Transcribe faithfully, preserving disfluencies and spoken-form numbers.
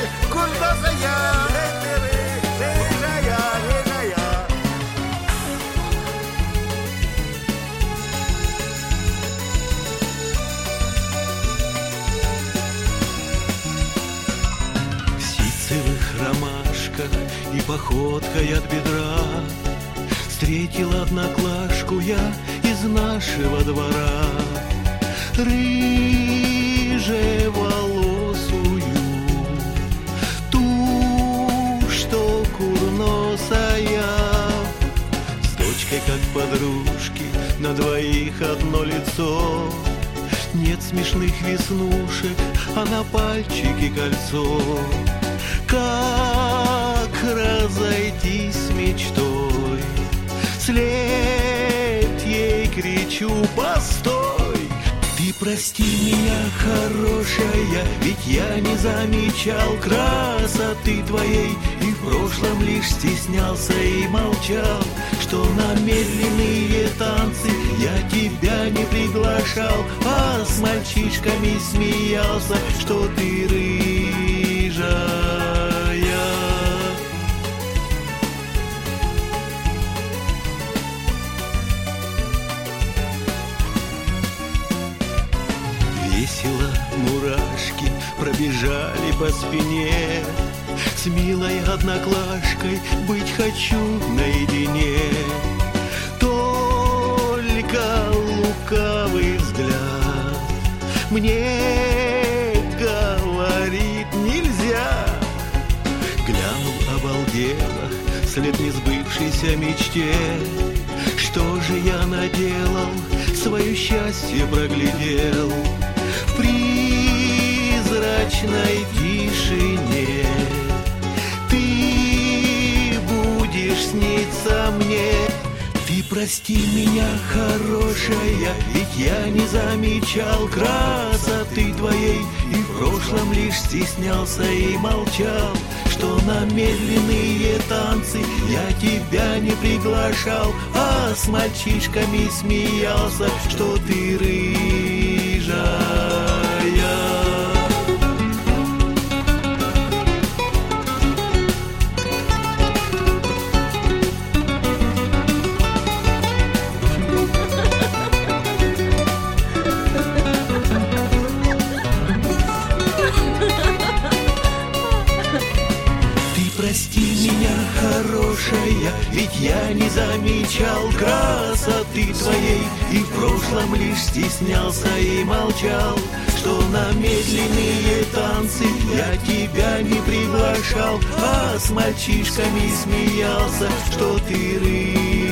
Курносая, рыжая, рыжая. В ситцевых ромашках и походкой от бедра встретила одноклашку я из нашего двора, рыжеволосую, ту, что курносая, с дочкой как подружки, на двоих одно лицо. Нет смешных веснушек, а на пальчике кольцо. Как разойтись с мечтой? Вслед ей кричу: постой! Ты прости меня, хорошая, ведь я не замечал красоты твоей и в прошлом лишь стеснялся и молчал, что на медленные танцы я тебя не приглашал, а с мальчишками смеялся, что ты рыжая. Весело мурашки пробежали по спине, с милой одноклашкой быть хочу наедине. Только лукавый взгляд мне говорит: нельзя. Глянул обалдело вслед несбывшейся мечте. Что же я наделал, свое счастье проглядел в призрачной тишине. Ты будешь сниться мне. Ты прости меня, хорошая, ведь я не замечал красоты твоей и в прошлом лишь стеснялся и молчал, что на медленные танцы я тебя не приглашал, а с мальчишками смеялся, что ты рыжая. Прости меня, хорошая, ведь я не замечал красоты твоей и в прошлом лишь стеснялся и молчал, что на медленные танцы я тебя не приглашал, а с мальчишками смеялся, что ты рыжая.